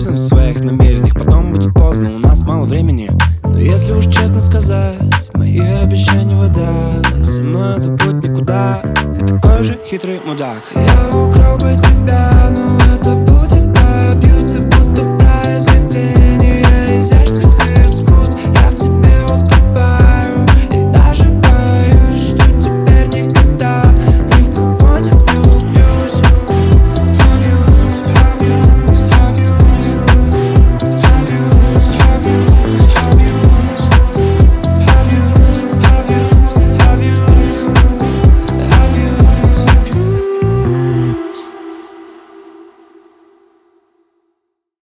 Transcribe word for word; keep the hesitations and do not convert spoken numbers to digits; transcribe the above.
признаюсь в своих намерениях, потом будет поздно, у нас мало времени. Но если уж честно сказать, мои обещания вода. Со мной это путь никуда, я такой же хитрый мудак. Я украл бы тебя, но это было